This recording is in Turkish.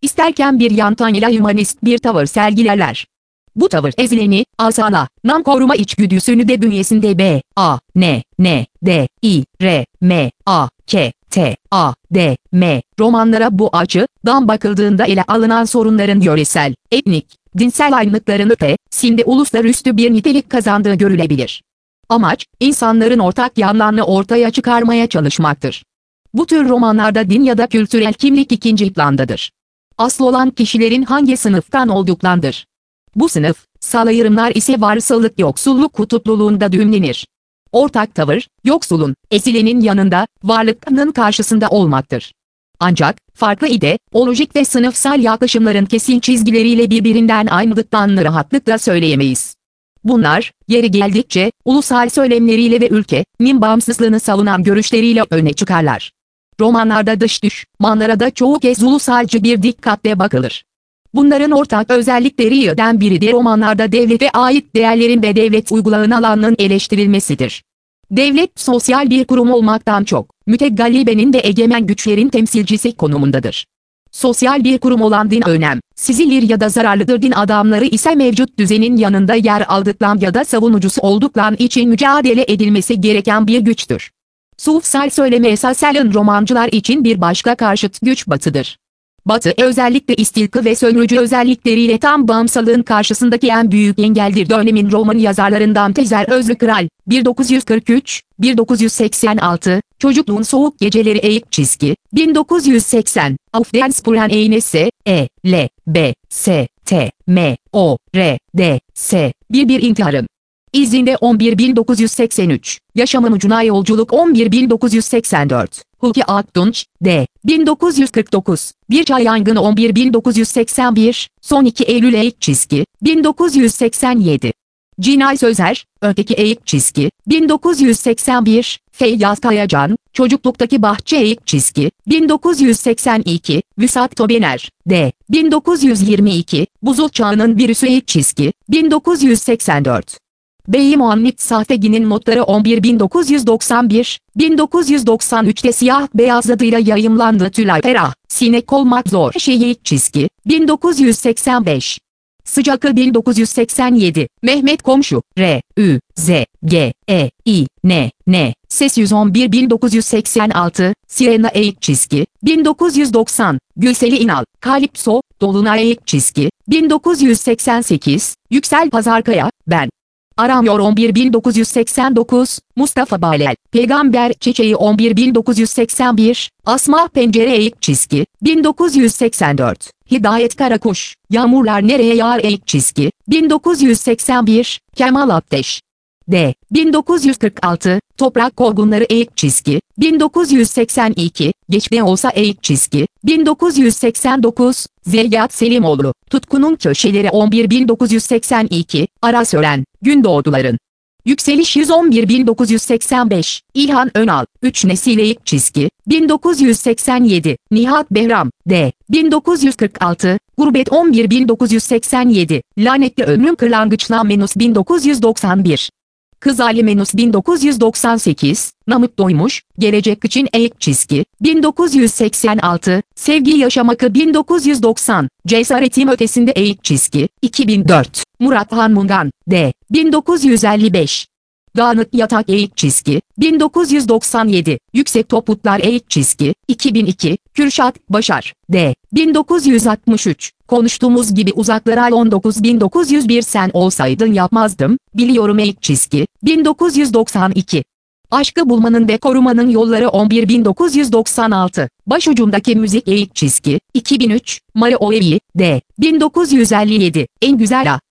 İsterken bir yandan ile hümanist bir tavır sergilerler. Bu tavır ezileni, alsana, nam koruma içgüdüsünü de bünyesinde B, A, N, D, I, R, M, A, K, T, A, D, M romanlara bu açıdan bakıldığında ele alınan sorunların yöresel, etnik, dinsel aynılıkların ötesinde uluslararası bir nitelik kazandığı görülebilir. Amaç, insanların ortak yanlarını ortaya çıkarmaya çalışmaktır. Bu tür romanlarda din ya da kültürel kimlik ikinci plandadır. Asıl olan kişilerin hangi sınıftan olduklarıdır. Bu sınıf, ayrımlar ise varsılık yoksulluk kutupluluğunda düğümlenir. Ortak tavır, yoksulun, ezilenin yanında, varlıklının karşısında olmaktır. Ancak, farklı ideolojik ve sınıfsal yaklaşımların kesin çizgileriyle birbirinden ayrıldıklarını rahatlıkla söyleyemeyiz. Bunlar, yeri geldikçe, ulusal söylemleriyle ve ülkenin bağımsızlığını savunan görüşleriyle öne çıkarlar. Romanlarda dış düşmanlara da çoğu kez ulusalcı bir dikkatle bakılır. Bunların ortak özelliklerinden biri de romanlarda devlete ait değerlerin ve devlet uygulanan alanının eleştirilmesidir. Devlet sosyal bir kurum olmaktan çok, mütegallibenin ve egemen güçlerin temsilcisi konumundadır. Sosyal bir kurum olan din önemsizdir ya da zararlıdır, din adamları ise mevcut düzenin yanında yer aldıkları ya da savunucusu oldukları için mücadele edilmesi gereken bir güçtür. Sufsal söyleme esasen romancılar için bir başka karşıt güç Batı'dır. Batı özellikle istilkı ve sömürücü özellikleriyle tam bağımsızlığın karşısındaki en büyük engeldir. Dönemin roman yazarlarından Tezer Özlükral, 1943-1986, Çocukluğun Soğuk Geceleri Eğik Çizgi, 1980, Auf den Spuren eines L, B, S, T, M, O, R, D, S, bir intiharın İzinde 11.1983, Yaşamın Ucuna Yolculuk 11.1984, Hulki Aktunç, D. 1949, Bir Çay Yangını 11.1981, Son 2 Eylül Eğik Çizgi, 1987. Cinay Sözer, Öteki Eğik Çizgi, 1981, Feyyaz Kayacan, Çocukluktaki Bahçe Eğik Çizgi, 1982, Vüsat Tobener, D. 1922, Buzul Çağının Virüsü Eğik Çizgi, 1984. Bey Muhammed Safegi'nin notları 11.1991, 1993'te siyah beyaz adıyla yayımlandı. Tülay Ferah, Sinek Olmak Zor Eğik Çizgi, 1985. Sıcakı 1987, Mehmet Komşu, R, Ü, Z, G, E, İ, N, Ses 111 1986, Sirena Eğik Çizgi, 1990, Gülseli İnal, Kalipso, Dolunay Eğik Çizgi, 1988, Yüksel Pazarkaya, Ben. Aramıyor 11.1989, Mustafa Balel, Peygamber Çiçeği 11.1981, Asma Pencere Eğik Çizgi, 1984, Hidayet Karakuş, Yağmurlar Nereye Yağar Eğik Çizgi, 1981, Kemal Abdeş. D. 1946, Toprak Korgunları Eğik Çizgi, 1982, Geç Ne Olsa Eğik Çizgi, 1989, Zeyyat Selimoğlu, Tutkunun Köşeleri 11.1982, Aras Ören, Gündoğduların Yükseliş 111.1985, İlhan Önal, 3 Nesil Eğik Çizgi, 1987, Nihat Behram, D. 1946, Gurbet 11.1987, Lanetli Ömrüm Kırlangıçla Menus 1991. Kız Ali Menus 1998, Namık Doymuş, Gelecek için Eğik Çizgi, 1986, Sevgi Yaşamakı 1990, Cesaretim Ötesinde Eğik Çizgi, 2004, Murat Han Mungan, D. 1955. Dağınık Yatak Eğik Çizgi, 1997, Yüksek Topuklar Eğik Çizgi, 2002, Kürşat Başar, D. 1963, Konuştuğumuz gibi uzaklara 19.901 Sen olsaydın yapmazdım, biliyorum Eğik Çizgi, 1992. Aşkı bulmanın ve korumanın yolları 11.996, Başucumdaki müzik Eğik Çizgi, 2003, Mari Oevi, D. 1957, En Güzel A.